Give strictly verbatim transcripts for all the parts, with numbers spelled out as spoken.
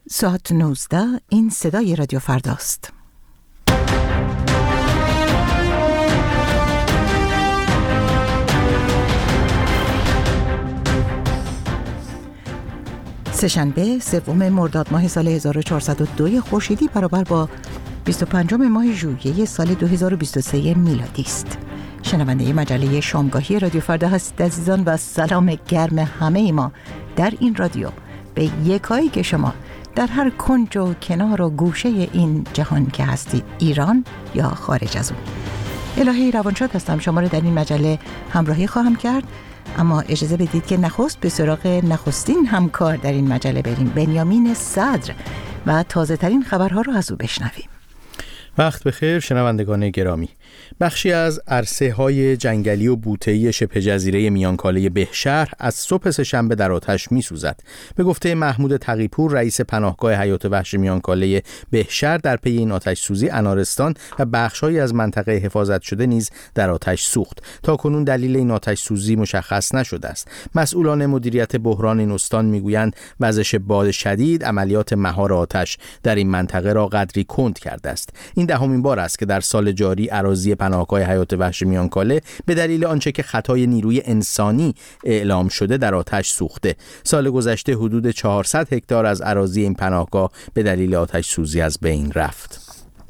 ساعت نوزده، این صدای رادیو فرداست. سه‌شنبه سوم مرداد ماه سال هزار و چهارصد و دو خورشیدی برابر با بیست و پنجم ماه ژوئیه سال دو هزار و بیست و سه میلادی است. شنونده مجله شامگاهی رادیو فردا هستید عزیزان و سلام گرم همه ما در این رادیو به یکایی که شما در هر کنج و کنار و گوشه این جهان که هستید، ایران یا خارج از اون. الهی روانشاد هستم، شما رو در این مجله همراهی خواهم کرد، اما اجازه بدید که نخست به سراغ نخستین همکار در این مجله بریم، بنیامین صدر، و تازه ترین خبرها رو از او بشنویم. وقت بخیر شنوندگان گرامی. بخشی از عرصه‌های جنگلی و بوته‌ای شبه جزیره میانکاله بهشهر از صبح سه‌شنبه در آتش می‌سوزد. به گفته محمود تقی‌پور، رئیس پناهگاه حیات وحش میانکاله بهشهر، در پی این آتش سوزی انارستان و بخش‌هایی از منطقه حفاظت شده نیز در آتش سوخت. تاکنون دلیل این آتش سوزی مشخص نشده است. مسئولان مدیریت بحران این استان می‌گویند وزش باد شدید عملیات مهار آتش در این منطقه را قدری کند کرده است. این دهمین بار است که در سال جاری اراضی پناهگاه حیات وحش میانکاله به دلیل آنچه که خطای نیروی انسانی اعلام شده در آتش سوخته. سال گذشته حدود چهارصد هکتار از اراضی این پناهگاه به دلیل آتش سوزی از بین رفت.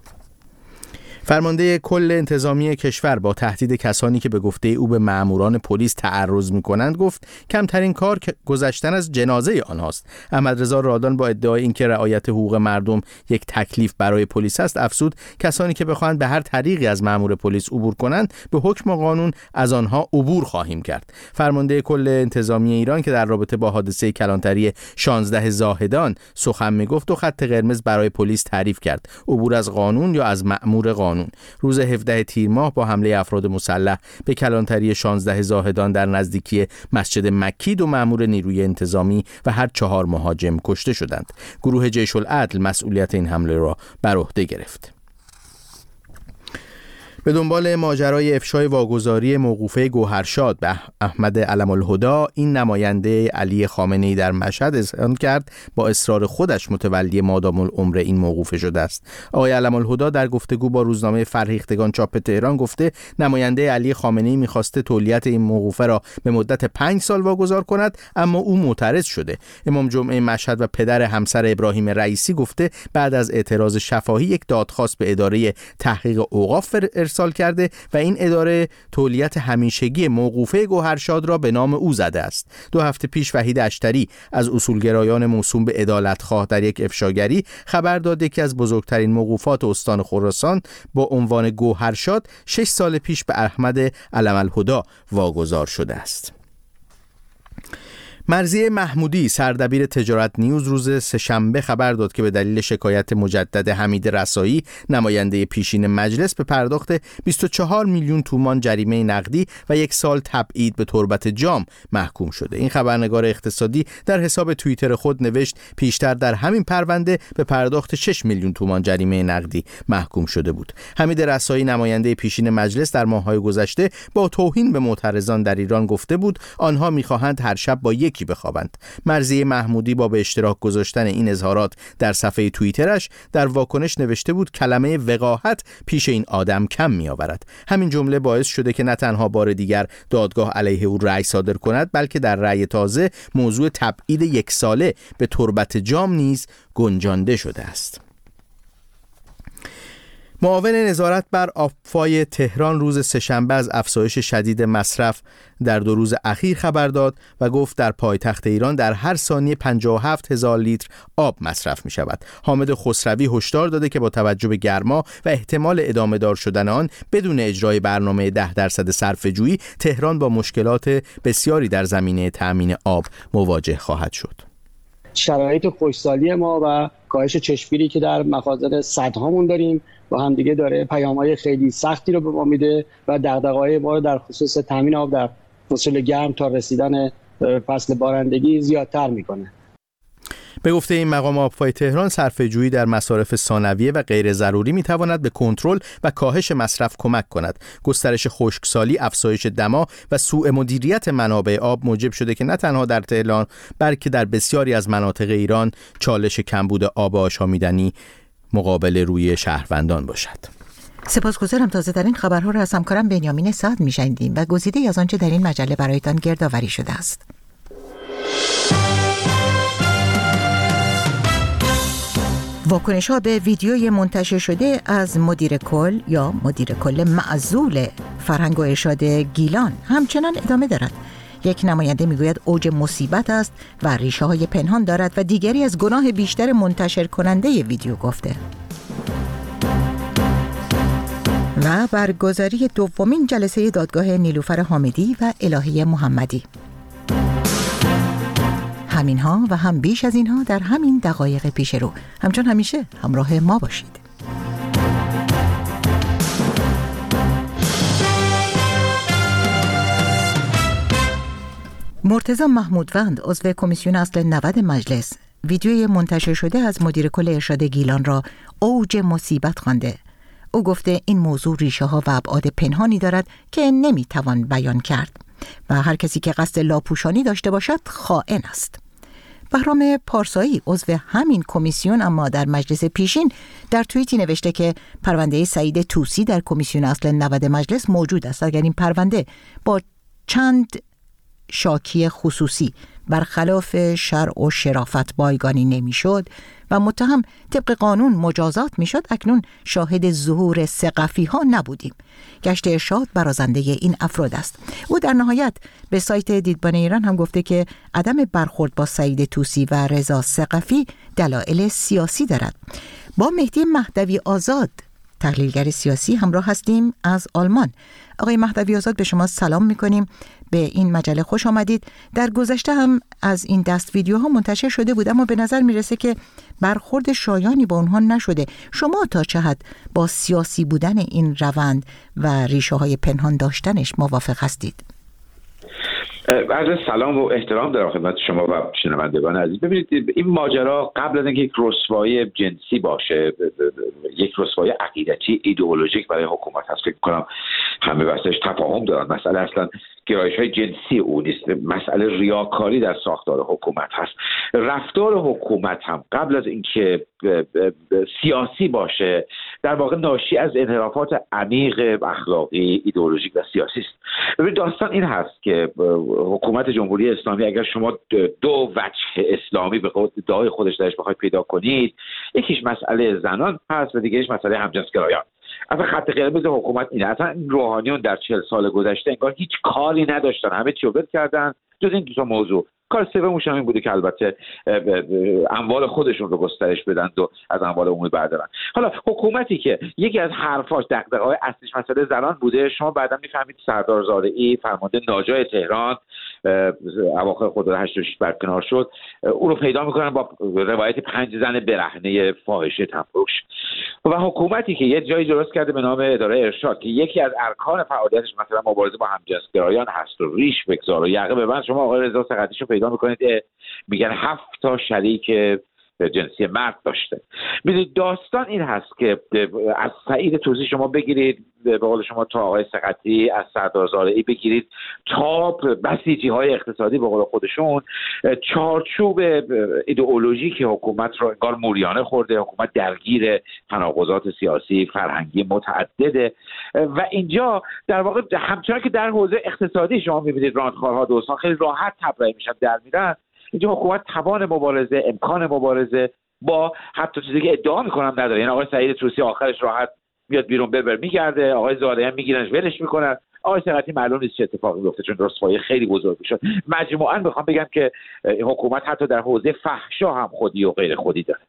فرمانده کل انتظامی کشور با تهدید کسانی که به گفته او به مأموران پلیس تعرض می‌کنند گفت کمترین کار گذشتن از جنازه آنهاست. احمد رضا رادان با ادعای اینکه رعایت حقوق مردم یک تکلیف برای پلیس است افزود کسانی که بخواهند به هر طریقی از مأمور پلیس عبور کنند به حکم قانون از آنها عبور خواهیم کرد. فرمانده کل انتظامی ایران که در رابطه با حادثه کلانتری شانزده زاهدان سخن می‌گفت دو خط قرمز برای پلیس تعریف کرد: عبور از قانون یا از مأمور قانون. روز هفدهم تیر ماه با حمله افراد مسلح به کلانتری شانزده زاهدان در نزدیکی مسجد مکی دو مأمور نیروی انتظامی و هر چهار مهاجم کشته شدند. گروه جیش العدل مسئولیت این حمله را بر عهده گرفت. به دنبال ماجرای افشای واگذاری موقوفه گوهرشاد به احمد علم الهدی، این نماینده علی خامنه‌ای در مشهد اظهار کرد با اصرار خودش متولی مادام العمر این موقوفه شده است. آقای علم الهدی در گفتگو با روزنامه فرهیختگان چاپ تهران گفته نماینده علی خامنه‌ای می‌خواسته تولیت این موقوفه را به مدت پنج سال واگذار کند، اما او معترض شده. امام جمعه مشهد و پدر همسر ابراهیم رئیسی گفته بعد از اعتراض شفاهی یک دادخواست به اداره تحقیق اوقاف ارسال کرده و این اداره تولیت همیشگی موقوفه گوهرشاد را به نام او زده است. دو هفته پیش وحید اشتری از اصولگرایان موسوم به عدالتخواه در یک افشاگری خبر داد که از بزرگترین موقوفات استان خراسان با عنوان گوهرشاد شش سال پیش به احمد علم الهدی واگذار شده است. مرضیه محمودی سردبیر تجارت نیوز روز سه‌شنبه خبر داد که به دلیل شکایت مجدد حمید رسایی نماینده پیشین مجلس به پرداخت بیست و چهار میلیون تومان جریمه نقدی و یک سال تبعید به تربت جام محکوم شده. این خبرنگار اقتصادی در حساب توییتر خود نوشت پیشتر در همین پرونده به پرداخت شش میلیون تومان جریمه نقدی محکوم شده بود. حمید رسایی نماینده پیشین مجلس در ماه‌های گذشته با توهین به معترضان در ایران گفته بود آنها می‌خواهند هر شب با یک بخوابند. مرضیه محمودی با به اشتراک گذاشتن این اظهارات در صفحه توییترش در واکنش نوشته بود کلمه وقاحت پیش این آدم کم می آورد. همین جمله باعث شده که نه تنها بار دیگر دادگاه علیه او رأی صادر کند، بلکه در رأی تازه موضوع تبعید یک ساله به تربت جام نیز گنجانده شده است. معاون نظارت بر آبفای تهران روز سه‌شنبه از افزایش شدید مصرف در دو روز اخیر خبر داد و گفت در پایتخت ایران در هر ثانیه پنجاه و هفت هزار لیتر آب مصرف می شود. حامد خسروی هشدار داده که با توجه به گرما و احتمال ادامه دار شدن آن بدون اجرای برنامه ده درصد صرفه‌جویی تهران با مشکلات بسیاری در زمینه تأمین آب مواجه خواهد شد. شرایط خشکسالی ما و کاهش چشمگیری که در مخازن سدهامون داریم با هم دیگه داره پیام‌های خیلی سختی رو به ما میده و دغدغه‌های ما رو در خصوص تامین آب در فصل گرم تا رسیدن فصل بارندگی زیادتر میکنه. به گفته این مقام آبفای تهران، صرفه‌جویی در مصارف ثانویه و غیر ضروری می‌تواند به کنترل و کاهش مصرف کمک کند. گسترش خشکسالی، افزایش دما و سوء مدیریت منابع آب موجب شده که نه تنها در تهران بلکه در بسیاری از مناطق ایران چالش کمبود آب آشامیدنی مقابل روی شهروندان باشد. سپاسگزارم. تازه در این خبرها را از همکارم بنیامین سعد می‌شنیدیم و گزیده‌ای از آنچه در این مجله برایتان گردآوری شده است. واکنش‌ها به ویدیوی منتشر شده از مدیر کل یا مدیر کل معزول فرهنگ و ارشاد گیلان همچنان ادامه دارد. یک نماینده میگوید اوج مصیبت است و ریشه‌های پنهان دارد و دیگری از گناه بیشتر منتشر کننده ویدیو گفته. و برگزاری دومین جلسه دادگاه نیلوفر حامدی و الهی محمدی. همینها و هم بیش از اینها در همین دقایق پیش رو. همچون همیشه همراه ما باشید. مرتضی محمودوند عضو کمیسیون اصل نود مجلس ویدیوی منتشر شده از مدیر کل ارشاد گیلان را اوج مصیبت خوانده. او گفته این موضوع ریشه ها و ابعاد پنهانی دارد که نمیتوان بیان کرد و هر کسی که قصد لاپوشانی داشته باشد خائن است. بهرام پارسایی عضو همین کمیسیون اما در مجلس پیشین در توییتی نوشته که پرونده سعید طوسی در کمیسیون اصل نود مجلس موجود است. اگر این پرونده با چند شاکی خصوصی برخلاف شرع و شرافت بایگانی نمیشد و متهم طبق قانون مجازات میشد، اکنون شاهد ظهور ثقفی ها نبودیم. گشت ارشاد برازنده این افراد است. او در نهایت به سایت دیدبان ایران هم گفته که عدم برخورد با سعید طوسی و رضا ثقفی دلایل سیاسی دارد. با مهدی مهدوی آزاد تحلیلگر سیاسی همراه هستیم از آلمان. آقای مهدوی آزاد، به شما سلام میکنیم. به این مجله خوش آمدید. در گذشته هم از این دست ویدیوها منتشر شده بود اما به نظر میرسه که برخورد شایانی با اونها نشده. شما تا چه حد با سیاسی بودن این روند و ریشه های پنهان داشتنش موافق هستید؟ عرض سلام و احترام در خدمت شما و شنوندگان عزیز. ببینید، این ماجرا قبل از اینکه یک رسوایی جنسی باشه، یک رسوایی عقیدتی ایدئولوژیک برای حکومت هست. فکر کنم همه بحثش تفاهم دارن. مسئله اصلا گرایش‌های جنسی او نیست، مسئله ریاکاری در ساختار حکومت هست. رفتار حکومت هم قبل از اینکه سیاسی باشه در واقع ناشی از انحرافات عمیق اخلاقی، ایدئولوژیک و سیاسی است. ببین، داستان این هست که حکومت جمهوری اسلامی، اگر شما دو وجه اسلامی به قول ادعای خودش درش بخواید پیدا کنید، یکیش مسئله زنان هست و دیگریش مسئله همجنسگرایان. اصلا خط قرمز حکومت اینه. اصلا روحانیون در چهل سال گذشته انگار هیچ کاری نداشتن، همه چی رو ول کردن جز این دو تا موضوع. کار سومش هم این بوده که البته اموال خودشون رو گسترش بدن و از اموال عمومی بردارن. حالا حکومتی که یکی از حرفاش دغدغه‌های اصلیش مسئله زنان بوده، شما بعدا میفهمید سردار زارعی فرمانده ناجای تهران اواخر خرداد هشتاد و شش برکنار شد، او رو پیدا میکنن با روایت پنج زن برهنه فاحشه تنفروش. و حکومتی که یه جایی درست کرده به نام اداره ارشاد که یکی از ارکان فعالیتش مثلا مبارزه با همجنسگرایان هست و ریش بگذار و یقه ببند، شما آقای رضا ثقفی پیدا میکنید میگن هفت تا شریک جنسی مرد داشته. میدونید داستان این هست که از سعید طوسی شما بگیرید، به قول شما تا آقای ثقفی، از سردار زارعی بگیرید تا بسیجی های اقتصادی به قول خودشون، چارچوب ایدئولوژی که حکومت رو انگار موریانه خورده. حکومت درگیر تناقضات سیاسی فرهنگی متعدده و اینجا در واقع همچنان که در حوزه اقتصادی شما میبینید راندخوارها دوستان خیلی راحت تبرئه میشن در میرن، اینجا حکومت توان مبارزه، امکان مبارزه با حتی چیزی که ادعا میکنم نداره. یعنی آقای سعید طوسی آخرش راحت میاد بیرون بربر میگرده، آقای زارعی هم میگیرنش ولش میکنن، آقای ثقفی معلوم نیست چه اتفاقی بیفته چون رسوایی خیلی بزرگی شد. مجموعاً میخوام بگم که حکومت حتی در حوزه فحشا هم خودی و غیر خودی داره.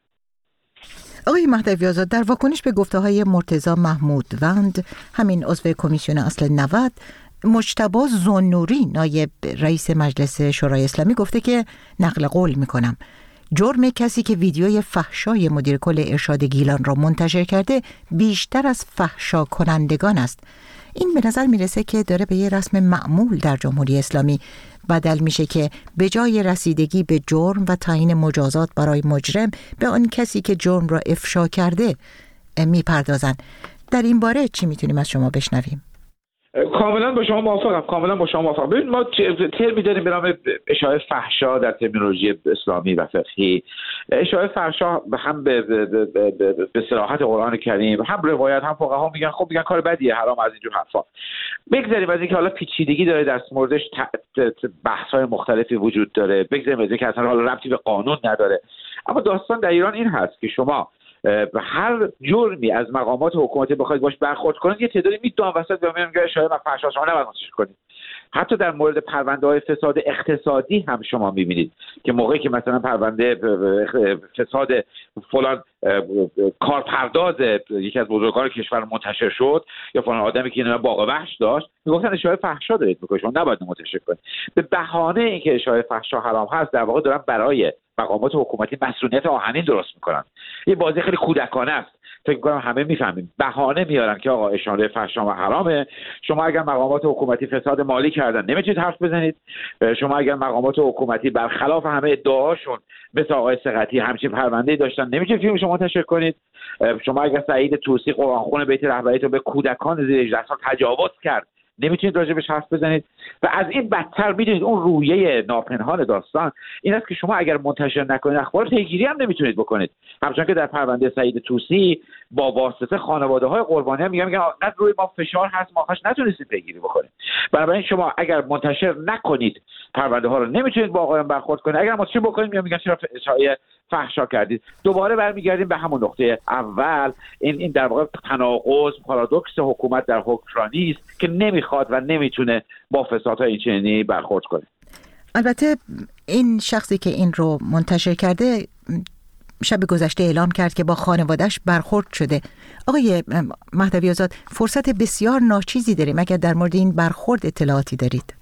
آقای مهدوی آزاد، در واکنش به گفته‌های مرتضی محمودوند همین عضو کمیسیون اصل نود، مجتبی زنوری نایب رئیس مجلس شورای اسلامی گفته که نقل قول میکنم جرم کسی که ویدیوی فحشای مدیر کل ارشاد گیلان را منتشر کرده بیشتر از فحشا کنندگان است. این به نظر میرسه که داره به یه رسم معمول در جمهوری اسلامی بدل میشه که به جای رسیدگی به جرم و تعیین مجازات برای مجرم به آن کسی که جرم را افشا کرده میپردازن. در این باره چی میتونیم از شما بشنویم؟ کاملا با شما موافقم کاملا با شما موافقم. ببین ما ترمی داریم به نام اشاعه فحشا در ترمینولوژی اسلامی و فقهی. اشاعه فحشا هم به به صراحت قرآن کریم، هم روایت، هم فقها میگن خب میگن کار بدیه، حرام، از اینجور حرفا. بگذاریم از اینکه حالا پیچیدگی داره در موردش، بحث‌های مختلفی وجود داره، بگذاریم از اینکه اصلا حالا ربطی به قانون نداره، اما داستان در ایران این هست که شما هر جرمی از مقامات حکومتی بخواید باش برخورد کنید، یه تعدادی میدونن وسط به میگن که شاید فحشا شما نباید منتشر کنید. حتی در مورد پرونده‌های فساد اقتصادی هم شما می‌بینید که موقعی که مثلا پرونده فساد فلان کارپرداز یکی از بزرگان کشور منتشر شد، یا فلان آدمی که اینا باغ وحش داشت، میگفتن اشاعه فحشا دارید میکنید، شما نباید منتشر کنید. به بهانه اینکه اشاعه فحشا حرام هست، در واقع دارن برای مقامات حکومتی مسئولیت آهنین درست میکنن. یه بازی خیلی کودکانه است. فکر می‌کنم همه میفهمیم. بهانه میارن که آقا اشاعه فحشا و حرامه. شما اگر مقامات حکومتی فساد مالی کردن نمیتونید حرف بزنید. شما اگر مقامات حکومتی برخلاف همه ادعاهاشون مثل آقای ثقتی همچین پرونده‌ای داشتن نمیتونید فیلمشو منتشر کنید. شما اگر سعید طوسی قرآنخون بیت رهبریتو به کودکان زیر هجده سال تجاوز کرد نمیتونید راجبش حرف بزنید. و از این بدتر میدونید اون رویه ناپنهان داستان این است که شما اگر منتشر نکنید اخبار، پیگیری هم نمیتونید بکنید. همچنان که در پرونده سعید طوسی با واسطه خانواده‌های قربانیان میگن میگن نه روی ما فشار هست، ما خاص نتونستیم پیگیری بکنیم. بنابراین شما اگر منتشر نکنید پرونده ها رو نمیتونید با آقایان برخورد کنید. اگر منتشر بکنید میگن چرا اشاعه فحشا کردید. دوباره برمیگردیم به همون نقطه اول. این این در واقع تناقض، پارادوکس حکومت در حکمرانی است که نمیخواد و نمیتونه با فسادهای اینچنینی برخورد کنه. البته این شخصی که این رو منتشر کرده شب گذشته اعلام کرد که با خانواده‌اش برخورد شده. آقای مهدوی آزاد، فرصت بسیار ناچیزی داریم. اگر در مورد این برخورد اطلاعاتی دارید.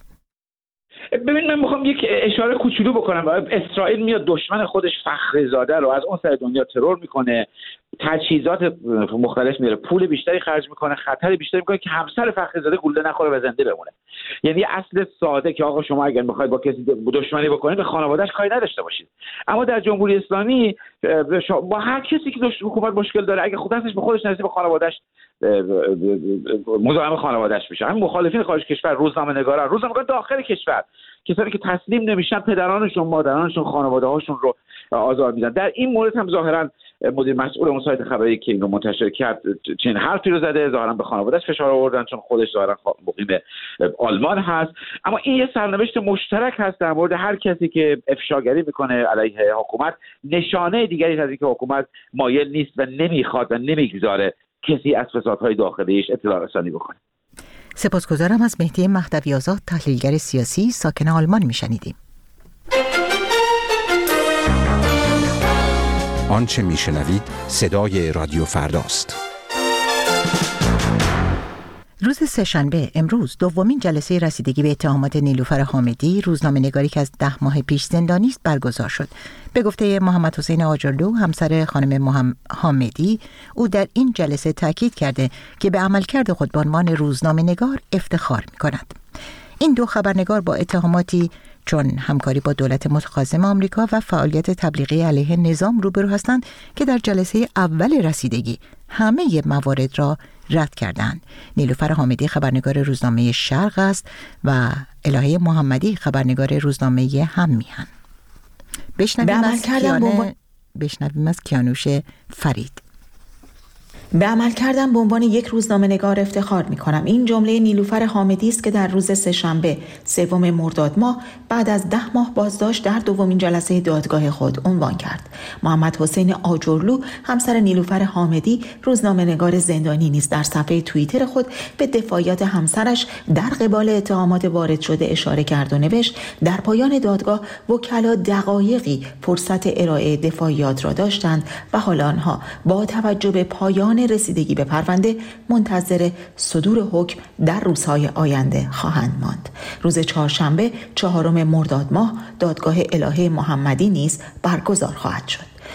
ببین من میخوام یک اشاره کوچولو بکنم. اسرائیل میاد دشمن خودش فخرزاده رو از اون سر دنیا ترور میکنه، تجهیزات مختلف میاره، پول بیشتری خرج میکنه، خطر بیشتری میکنه که همسر فخرزاده گوله نخوره و زنده بمونه. یعنی اصل ساده که آقا شما اگر میخواید با کسی دشمنی بکنید به خانواده‌اش کاری نداشته باشید. اما در جمهوری اسلامی با هر کسی که حکومت مشکل داره اگه خود دستش به خودش نرسه به خانواده‌اش مزاحم خانواده‌اش میشه. همین مخالفین خارج کشور، روزنامه‌نگاران، روزنامه‌نگاران داخل کشور، کسانی که تسلیم نمیشن پدرانشون، مادرانشون، خانواده‌هاشون رو آزار میدن. در این مورد هم ظاهراً مدیر مسئول اون سایت خبری که اینو منتشر کرد چنین حرفی رو زده، ظاهراً به خانواده‌اش فشار آوردن چون خودش ظاهراً مقیم آلمان هست. اما این یه سرنوشت مشترک هست در مورد هر کسی که افشاگری میکنه علیه حکومت. نشانه دیگری از اینکه حکومت مایل نیست و نمیخواد و نمیگذاره کسی از فسادهای داخلیش اطلاع رسانی بکنه. سپاسگزارم. از مهدی مهدوی آزاد، تحلیلگر سیاسی ساکن آلمان میشنیدیم. آنچه میشنوید صدای رادیو فرداست. روز سه‌شنبه امروز دومین جلسه رسیدگی به اتهامات نیلوفر حامدی، روزنامه‌نگاری که از ده ماه پیش زندانی است، برگزار شد. به گفته محمد حسین آجرلو، همسر خانم محمد حامدی، او در این جلسه تاکید کرده که به عملکرد خود به عنوان روزنامه‌نگار افتخار می‌کند. این دو خبرنگار با اتهاماتی چون همکاری با دولت متخاصم آمریکا و فعالیت تبلیغی علیه نظام روبرو هستند که در جلسه اول رسیدگی همه موارد را رد کردند. نیلوفر حامدی خبرنگار روزنامه شرق است و الهه محمدی خبرنگار روزنامه هم میهن. بشنویم از کیانوش بشنویم از کیانوش فرید. به عمل کردم به عنوان یک روزنامه‌نگار افتخار می‌کنم. این جمله نیلوفر حامدی است که در روز سه‌شنبه سوم مرداد ماه بعد از ده ماه بازداشت در دومین جلسه دادگاه خود عنوان کرد. محمد حسین آجرلو، همسر نیلوفر حامدی، روزنامه‌نگار زندانی نیز در صفحه توییتر خود به دفاعیات همسرش در قبال اتهامات وارد شده اشاره کرد و نوشت: در پایان دادگاه وکلا دقایقی فرصت ارائه دفاعیات را داشتند و حالا آنها با توجه به پایان رسیدگی به پرونده منتظر صدور حکم در روزهای آینده خواهند ماند. روز چهارشنبه چهارم مرداد ماه دادگاه الهه محمدی نیز برگزار خواهد شد.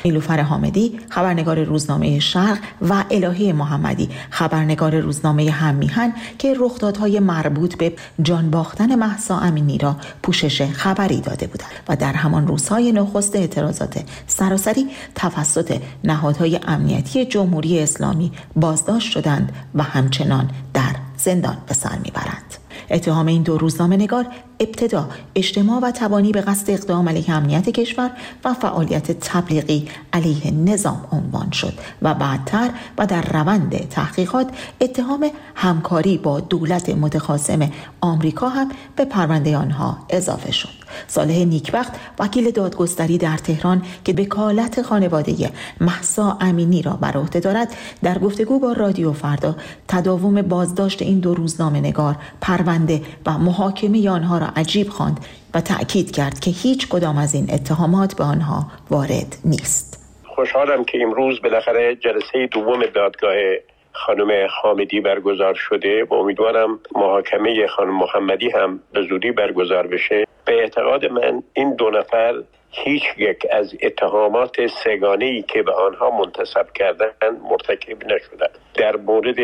نیلوفر حامدی خبرنگار روزنامه شرق و الهه محمدی خبرنگار روزنامه هممیهن که رخدادهای مربوط به جان باختن مهسا امینی را پوشش خبری داده بودند و در همان روزهای نخست اعتراضات سراسری توسط نهادهای امنیتی جمهوری اسلامی بازداشت شدند و همچنان در زندان به سر میبرند. اتهام این دو روزنامه‌نگار ابتدا اجتماع و تبانی به قصد اقدام علیه امنیت کشور و فعالیت تبلیغی علیه نظام عنوان شد و بعدتر و در روند تحقیقات اتهام همکاری با دولت متخاصم آمریکا هم به پرونده آنها اضافه شد. صالح نیکبخت وکیل دادگستری در تهران که وکالت خانواده مهسا امینی را بر عهده دارد در گفتگو با رادیو فردا تداوم بازداشت این دو روزنامه‌نگار، پرونده و محاکمه آنها را عجیب خواند و تأکید کرد که هیچ کدام از این اتهامات به آنها وارد نیست. خوشحالم که امروز بالاخره جلسه دوم دادگاه خانم حامدی برگزار شده و امیدوارم محاکمه خانم محمدی هم به زودی برگزار بشه. به اعتقاد من این دو نفر هیچ یک از اتهامات سگانه‌ای که به آنها منتسب کردن مرتکب نشدند. در مورد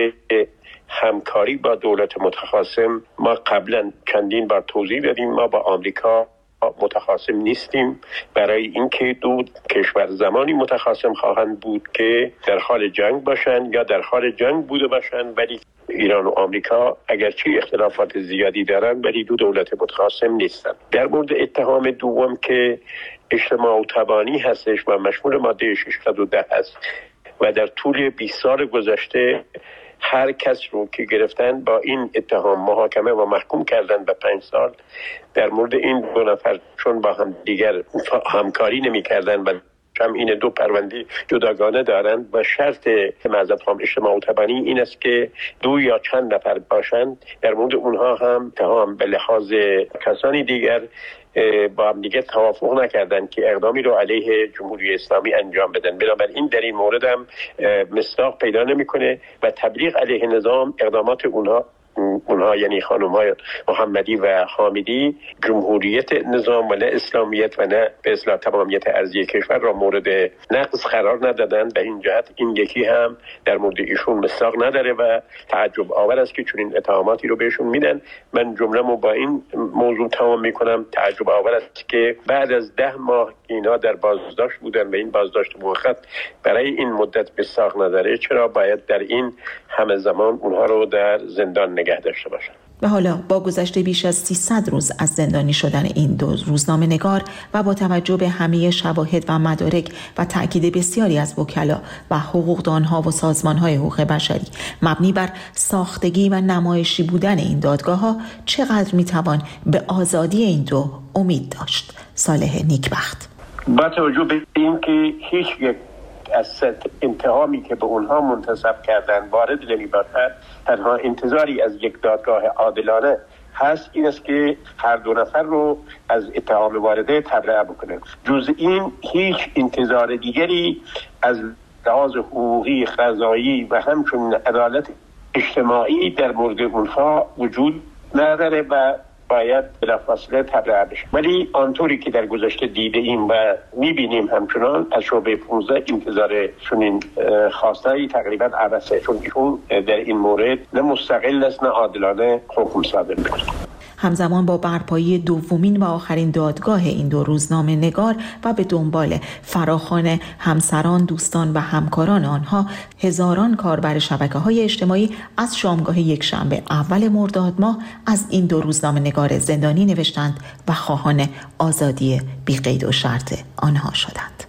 همکاری با دولت متخاصم ما قبلا چندین بار توضیح دادیم، ما با آمریکا متخاصم نیستیم، برای اینکه دو کشور زمانی متخاصم خواهند بود که در حال جنگ باشند یا در حال جنگ بوده باشند، ولی ایران و آمریکا اگرچه اختلافات زیادی دارند ولی دو دولت متخاصم نیستند. در مورد اتهام دوم که اجتماع و تبانی هستش و مشمول ماده ششصد و ده است و در طول بیست سال گذشته هر کس رو که گرفتن با این اتهام محاکمه و محکوم کردن به پنج سال، در مورد این دو نفر چون با هم دیگر همکاری نمی کردن و هم این دو پرونده جداگانه دارند و شرط معذرت خواهم اجتماع و تبانی این است که دو یا چند نفر باشند، در مورد اونها هم اتهام به لحاظ کسانی دیگر با هم دیگه توافق نکردن که اقدامی رو علیه جمهوری اسلامی انجام بدن. بنابراین در این مورد هم مصداق پیدا نمیکنه و تبلیغ علیه نظام اقدامات اونها اونها یعنی خانم‌های محمدی و حامدی جمهوریت نظام و نه اسلامیت و نه به اصطلاح تمامیت ارضی کشور را مورد نقض قرار ندادن. به این جهت این یکی هم در مورد ایشون مصداق نداره و تعجب آور است که چون این اتهاماتی رو بهشون میدن. من جمله‌مو با این موضوع تمام میکنم. تعجب آور است که بعد از ده ماه اینا در بازداشت بودن و این بازداشت موقت برای این مدت مصداق نداره، چرا باید در این همه زمان اونها رو در زندان نگه داشته باشند؟ و حالا با گذشت بیش از سیصد روز از زندانی شدن این دو روزنامه‌نگار و با توجه به همه شواهد و مدارک و تأکید بسیاری از وکلا و حقوقدانها و سازمان‌های حقوق بشری مبنی بر ساختگی و نمایشی بودن این دادگاه‌ها، چقدر می‌توان به آزادی این دو امید داشت؟ صالح نیکبخت: با توجه به اینکه هیچ یک از اتهامی که به اونها منتسب کردن وارد نمی‌باشد، تنها انتظاری از یک دادگاه عادلانه هست این است که هر دو نفر رو از اتهام وارده تبرئه بکنه. جز این هیچ انتظار دیگری از لحاظ حقوقی، قضایی و همچنین عدالت اجتماعی در مورد اونها وجود نداره و باید بلافاصله تبرئه بشه. ولی آنطوری که در گذشته دیده ایم و میبینیم همچنان از شعبه پانزده انتظار چنین خواستایی تقریبا عبثه، چون ایشون در این مورد نه مستقل است نه عادلانه حکم صادر میکنه. همزمان با برپایی دومین و آخرین دادگاه این دو روزنامه نگار و به دنبال فراخوان همسران، دوستان و همکاران آنها، هزاران کاربر شبکه‌های اجتماعی از شامگاه یک شنبه اول مرداد ماه از این دو روزنامه نگار زندانی نوشتند و خواهان آزادی بی قید و شرط آنها شدند.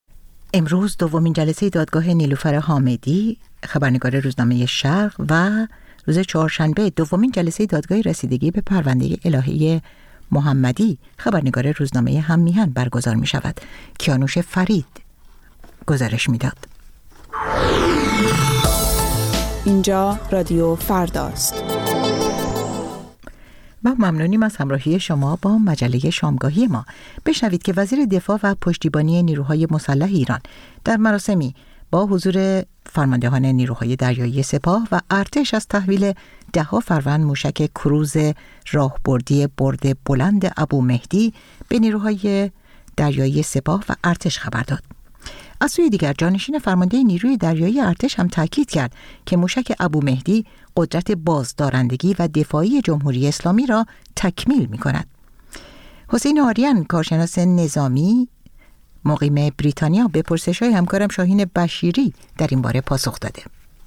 امروز دومین جلسه دادگاه نیلوفر حامدی، خبرنگار روزنامه شرق، و روز چهارشنبه دومین جلسه دادگاه رسیدگی به پرونده الهه محمدی، خبرنگار روزنامه هممیهن برگزار می شود. کیانوش فرید گزارش می داد. اینجا رادیو فرداست. ما ممنونیم از همراهی شما با مجله شامگاهی ما. بشنوید که وزیر دفاع و پشتیبانی نیروهای مسلح ایران در مراسمی با حضور فرماندهان نیروهای دریایی سپاه و ارتش از تحویل ده‌ها فروند موشک کروز راهبردی برد بلند ابو مهدی به نیروهای دریایی سپاه و ارتش خبر داد. از سوی دیگر جانشین فرمانده نیروی دریایی ارتش هم تاکید کرد که موشک ابو مهدی قدرت بازدارندگی و دفاعی جمهوری اسلامی را تکمیل می کند. حسین آریان، کارشناس نظامی مقیم بریتانیا، به پرسش‌های همکارم شاهین بشیری در این باره پاسخ داده.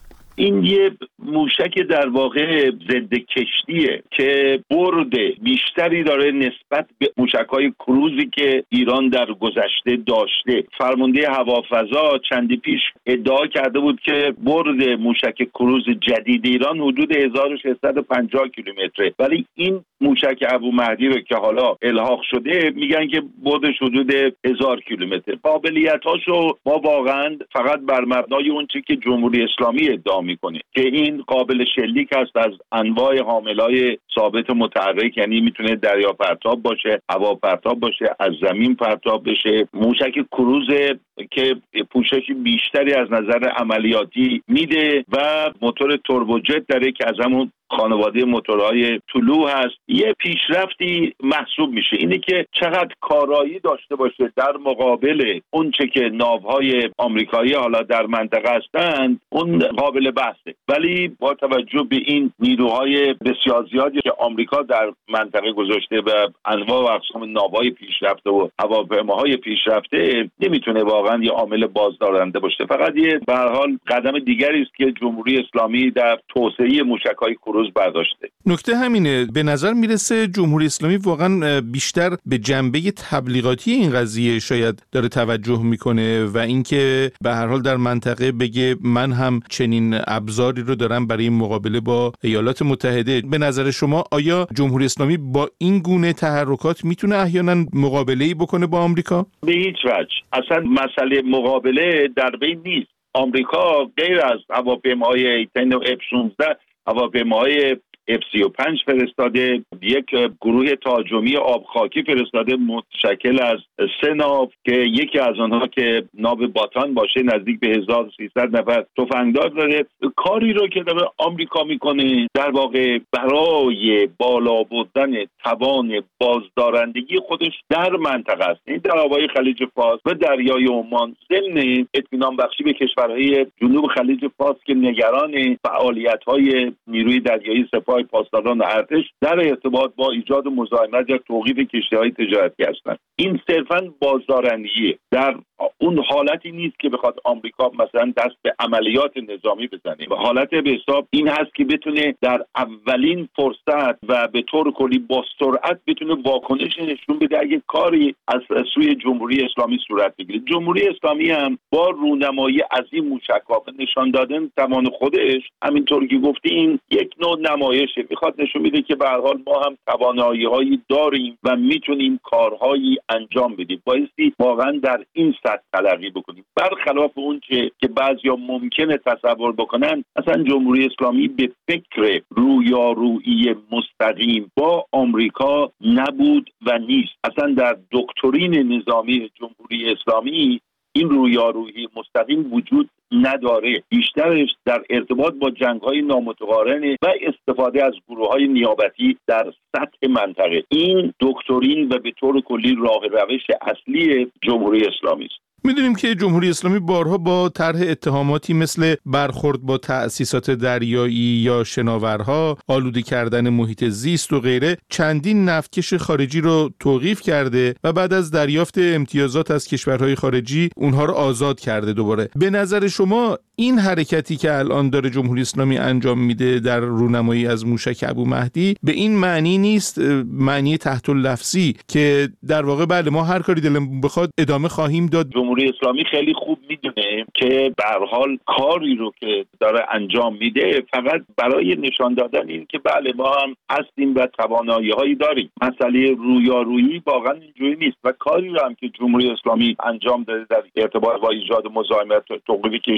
این یه موشک در واقع ضد کشتیه که برد بیشتری داره نسبت به موشک‌های کروزی که ایران در گذشته داشته. فرمانده هوافضا چندی پیش ادعا کرده بود که برد موشک کروز جدید ایران حدود هزار و ششصد و پنجاه کیلومتره، ولی این موشک ابو مهدی رو که حالا الحاق شده میگن که بردش حدود هزار کیلومتر. قابلیتاشو ما واقعا فقط بر مبنای اون چیزی که جمهوری اسلامی ادعا میکنه که این قابل شلیک هست از انواع حاملای ثابت متحرک، یعنی میتونه دریا پرتاب باشه، هوا پرتاب باشه، از زمین پرتاب بشه. موشک کروز که پوشش بیشتری از نظر عملیاتی میده و موتور توربوجت داره که از همون خانواده موتورهای طلوع هست. یه پیشرفتی محسوب میشه اینه که چقدر کارایی داشته باشه در مقابل اون چه که ناوهای آمریکایی حالا در منطقه هستند، اون قابل بحثه. ولی با توجه به این نیروهای بسیار زیادی که آمریکا در منطقه گذاشته و انواع و اقسام ناوهای پیشرفته و هواپیماهای پیشرفته، نمیتونه واقعا یه عامل بازدارنده باشه. فقط یه به هر حال قدم دیگری است که جمهوری اسلامی در توسعه موشک‌های کروز برداشته. نکته همینه، به نظر میرسه جمهوری اسلامی واقعا بیشتر به جنبه تبلیغاتی این قضیه شاید داره توجه میکنه و اینکه به هر حال در منطقه بگه من هم چنین ابزاری رو دارم برای مقابله با ایالات متحده. به نظر شما آیا جمهوری اسلامی با این گونه تحرکات میتونه احیانا مقابله‌ای بکنه با آمریکا؟ به هیچ وجه. اصلا مسئله مقابله در بین نیست. آمریکا غیر از هواپیماهای اف شانزده هواپیماهای اف سی و پنج فرستاده، یک گروه تهاجمی آبخاکی فرستاده متشکل از سه ناو که یکی از آنها که ناو باتان باشه نزدیک به هزار و سیصد نفر تفنگدار داره. کاری رو که داره آمریکا میکنه در واقع برای بالا بردن توان بازدارندگی خودش در منطقه است، این در آبهای خلیج فارس و دریای عمان، ضمن اطمینان بخشی به کشورهای جنوب خلیج فارس که نگران فعالیت‌های نیروی دریایی سپاه پاسداران ارتش در ارتباط با ایجاد مزاحمت یا توقیف کشتی‌های تجارتی هستند. این صرفاً بازدارندیه، در اون حالتی نیست که بخواد آمریکا مثلا دست به عملیات نظامی بزنه. و حالت به حساب این هست که بتونه در اولین فرصت و به طور کلی با سرعت بتونه واکنش نشون بده اگه کاری از سوی جمهوری اسلامی صورت بگیره. جمهوری اسلامی هم با رونمایی از این موشک‌ها و نشان دادن توان خودش، همینطور که گفتیم، یک نوع نمایشه، میخواد نشون میده که به هر حال ما هم توانایی‌هایی داریم و میتونیم کارهایی انجام بدیم. بایستی واقعا در این سطح تلقی بکنیم، برخلاف اون چه که بعضیا ممکنه تصور بکنن. اصلا جمهوری اسلامی به فکر رویارویی مستقیم با آمریکا نبود و نیست. اصلا در دکترین نظامی جمهوری اسلامی این رویارویی مستقیم وجود نداره، بیشترش در ارتباط با جنگ‌های نامتقارن و استفاده از گروه‌های نیابتی در سطح منطقه. این دکترین و به طور کلی راه روش اصلی جمهوری اسلامی است. میدونیم که جمهوری اسلامی بارها با طرح اتهاماتی مثل برخورد با تأسیسات دریایی یا شناورها، آلوده کردن محیط زیست و غیره چندین نفتکش خارجی رو توقیف کرده و بعد از دریافت امتیازات از کشورهای خارجی اونها رو آزاد کرده دوباره. به نظر شما این حرکتی که الان داره جمهوری اسلامی انجام میده در رونمایی از موشک ابو مهدی به این معنی نیست، معنی تحت اللفظی که در واقع بله ما هر کاری دلمون بخواد ادامه خواهیم داد؟ جمهوری اسلامی خیلی خوب میدونه که به هر حال کاری رو که داره انجام میده فقط برای نشان دادن این که بله ما هم هستیم و توانایی‌هایی داریم. مسئله رویارویی واقعا اینجوری نیست و کاری رو هم که جمهوری اسلامی انجام داده در ارتباط با ایجاد مزاحمت توقیف کشتی‌ها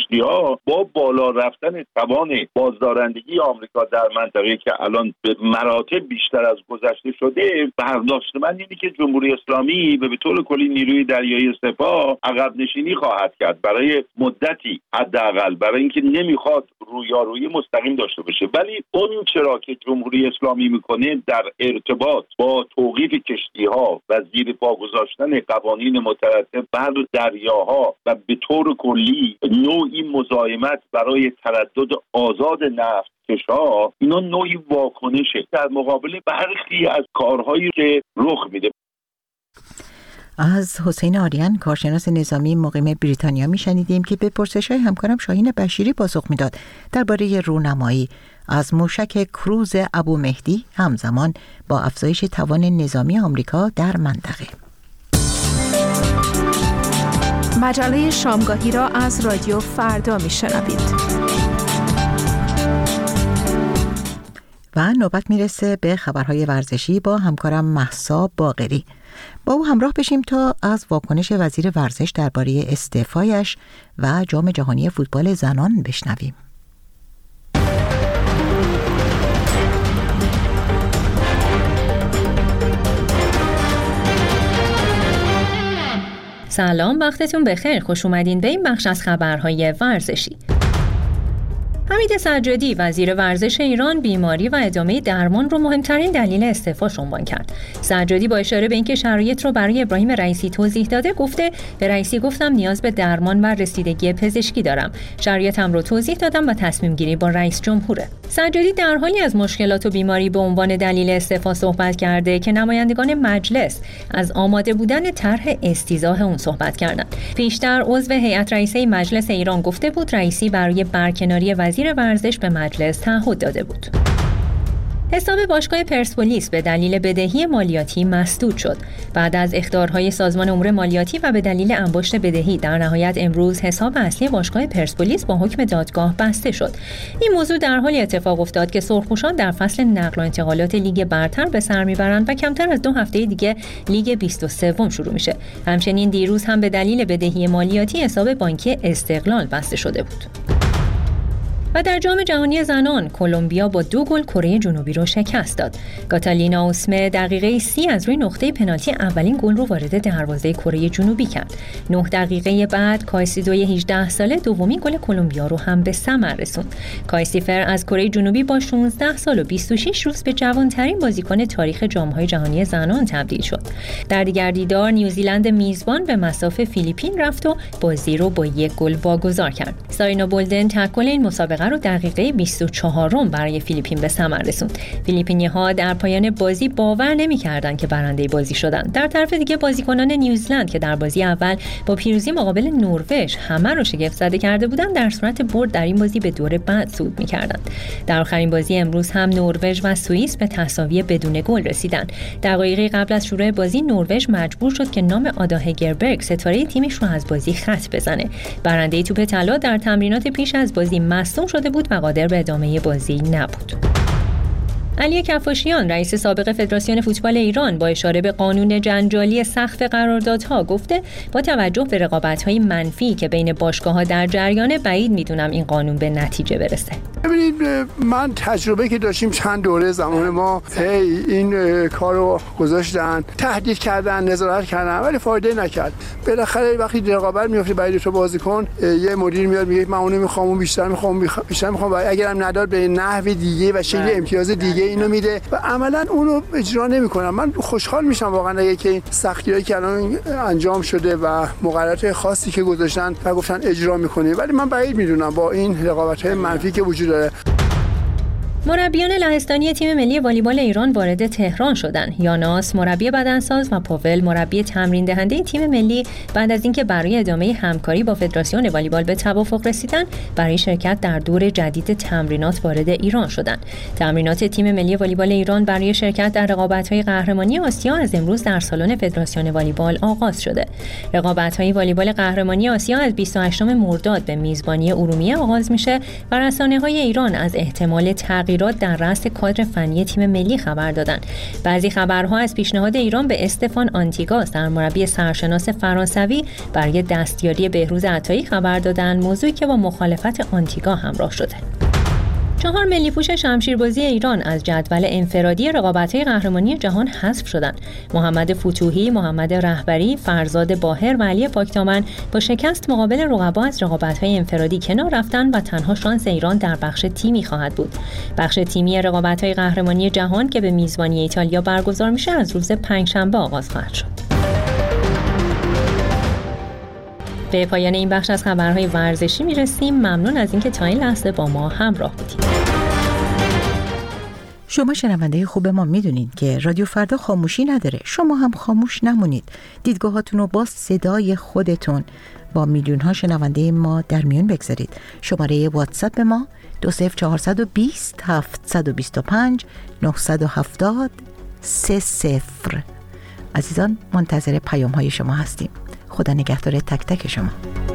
آمریکا با بالا رفتن توان بازدارندگی آمریکا در منطقه که الان به مراتب بیشتر از گذشته شده، برداشت من اینه که جمهوری اسلامی به طور کلی نیروی دریایی سپاه عقب نشینی خواهد کرد برای مدتی حداقل، برای اینکه نمیخواد رویارویی مستقیم داشته باشه. ولی اون چرا که جمهوری اسلامی میکنه در ارتباط با توقیف کشتی‌ها و زیر پا گذاشتن قوانین مترتب بر دریاها و به طور کلی نوعی مزاحمت برای تردد آزاد نفت کشا، اینا نوعی واکنشه در مقابل برخی از کارهایی که رخ میده. از حسین آریان کارشناس نظامی مقیم بریتانیا میشنیدیم که به پرسش‌های همکارم شاهین بشیری پاسخ میداد درباره رونمایی از موشک کروز ابو مهدی همزمان با افزایش توان نظامی آمریکا در منطقه. مجله شامگاهی را از رادیو فردا میشنوید. و نوبت میرسه به خبرهای ورزشی با همکارم مهسا باقری. با او همراه بشیم تا از واکنش وزیر ورزش درباره استعفایش و جام جهانی فوتبال زنان بشنویم. سلام، وقتتون بخیر. خوش اومدین به این بخش از خبرهای ورزشی. حمید سجادی وزیر ورزش ایران بیماری و ادامه درمان رو مهمترین دلیل استعفاش عنوان کرد. سجادی با اشاره به اینکه شرایط رو برای ابراهیم رئیسی توضیح داده گفته به رئیسی گفتم نیاز به درمان و رسیدگی پزشکی دارم. شرایطم رو توضیح دادم و تصمیم گیری با رئیس جمهوره. سجادی در حالی از مشکلات و بیماری به عنوان دلیل استعفا صحبت کرده که نمایندگان مجلس از آماده بودن طرح استیضاح اون صحبت کردند. پیشتر عضو هیئت رئیسه مجلس ایران گفته بود رئیسی برای برکناری وزیر ورزش به مجلس تعهد داده بود. حساب باشگاه پرسپولیس به دلیل بدهی مالیاتی مسدود شد. بعد از اخطارهای سازمان امور مالیاتی و به دلیل انباشت بدهی در نهایت امروز حساب اصلی باشگاه پرسپولیس با حکم دادگاه بسته شد. این موضوع در حالی اتفاق افتاد که سرخپوشان در فصل نقل و انتقالات لیگ برتر به سر میبرند و کمتر از دو هفته دیگه لیگ بیست و سه شروع میشه. همچنین دیروز هم به دلیل بدهی مالیاتی حساب بانکی استقلال بسته شده بود. و در جام جهانی زنان کلمبیا با دو گل کره جنوبی رو شکست داد. کاتالینا اوسمه دقیقه سی از روی نقطه پنالتی اولین گل رو وارد دروازه کره جنوبی کرد. نه دقیقه بعد کایسیدوی هجده ساله دومین گل کلمبیا رو هم به ثمر رسوند. کایسیفر از کره جنوبی با شانزده سال و بیست و شش روز به جوانترین بازیکن تاریخ جام‌های جهانی زنان تبدیل شد. در دیگر دیدار نیوزیلند میزبان به مصاف فیلیپین رفت و بازی رو با یک گل واگذار کرد. سارینا بولدن تکل این مسابقه رو دقیقه بیست و چهارم برای فیلیپین به ثمر رسوند. فیلیپینی‌ها در پایان بازی باور نمی‌کردند که برنده بازی شدند. در طرف دیگه بازیکنان نیوزیلند که در بازی اول با پیروزی مقابل نروژ همه رو شگفت زده کرده بودند، در صورت برد در این بازی به دور بعد صعود می‌کردند. در آخرین بازی امروز هم نروژ و سوئیس به تساوی بدون گل رسیدند. دقایقی قبل از شروع بازی نروژ مجبور شد که نام آدا هگربرگ ستاره تیمش رو از بازی خط بزنه. برنده توپ طلا در تمرینات پیش از بازی مصدوم شده بود و قادر به ادامه بازی نبود. علی کفاشیان رئیس سابق فدراسیون فوتبال ایران با اشاره به قانون جنجالی سقف قراردادها گفته با توجه به رقابت‌های منفی که بین باشگاه‌ها در جریانه بعید می‌دونم این قانون به نتیجه برسه. ببینید من تجربه که داشتیم چند دوره زمان ما هی این کارو گذاشتن، تهدید کردن، نظارت کردن ولی فایده نکرد. بالاخره وقتی رقابت میفته برای تو بازیکن یه مدیر میاد میگه من اونو می‌خوام اون بیشتر می‌خوام بیشتر می‌خوام و اگرم نداد به نحو دیگه و شکل امتیاز دیگه اینو میده و عملا اونو اجرا نمیکنم. من خوشحال میشم واقعا اگه که این سختیایی که الان انجام شده و مقررات خاصی که گذاشتن و گفتن اجرا میکنیم، ولی من بعید میدونم با این رقابت‌های منفی که وجود داره. مربیان لهستانی تیم ملی والیبال ایران وارد تهران شدند. یاناس مربی بدنساز و پاول مربی تمرین دهنده تیم ملی بعد از اینکه برای ادامه همکاری با فدراسیون والیبال به توافق رسیدن، برای شرکت در دور جدید تمرینات وارد ایران شدند. تمرینات تیم ملی والیبال ایران برای شرکت در رقابت‌های قهرمانی آسیا از امروز در سالن فدراسیون والیبال آغاز شده. رقابت‌های والیبال قهرمانی آسیا از بیست و هشتم مرداد به میزبانی ارومیه آغاز میشه و رسانه‌های ایران از احتمال تغییر تغییرات در رأس کادر فنی تیم ملی خبر دادند. بعضی خبرها از پیشنهاد ایران به استفان آنتیگا، سرمربی سرشناس فرانسوی، برای دستیاری بهروز عطایی خبر دادند، موضوعی که با مخالفت آنتیگا همراه شده. چهار ملی پوش شمشیربازی ایران از جدول انفرادی رقابت‌های قهرمانی جهان حذف شدند. محمد فتوحی، محمد رهبری، فرزاد باهر و علی پاکدامن با شکست مقابل رقبا از رقابت‌های انفرادی کنار رفتند و تنها شانس ایران در بخش تیمی خواهد بود. بخش تیمی رقابت‌های قهرمانی جهان که به میزبانی ایتالیا برگزار میشه از روز پنجشنبه آغاز خواهد شد. به پایان این بخش از خبرهای ورزشی میرسیم. ممنون از اینکه تا این لحظه با ما همراه بودید. شما شنونده خوب ما میدونید که رادیو فردا خاموشی نداره. شما هم خاموش نمونید. دیدگاهاتون رو با صدای خودتون با میلیون ها شنونده ما در میون بگذارید. شماره واتساپ ما دو صفر چهارصد و بیست هفتصد و بیست و پنج نهصد و هفتاد سه صفر. عزیزان منتظر پیام های شما هستیم. خدا نگهدار تک تک شما.